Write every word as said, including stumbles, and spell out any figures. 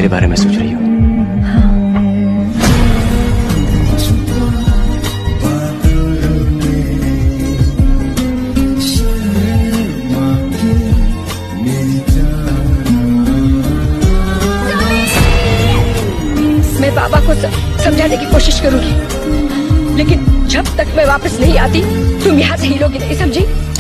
के बारे में सोच रही हो? मैं बाबा को समझाने की कोशिश करूंगी, लेकिन जब तक मैं वापस नहीं आती तुम यहाँ से हिलोगी नहीं, समझी?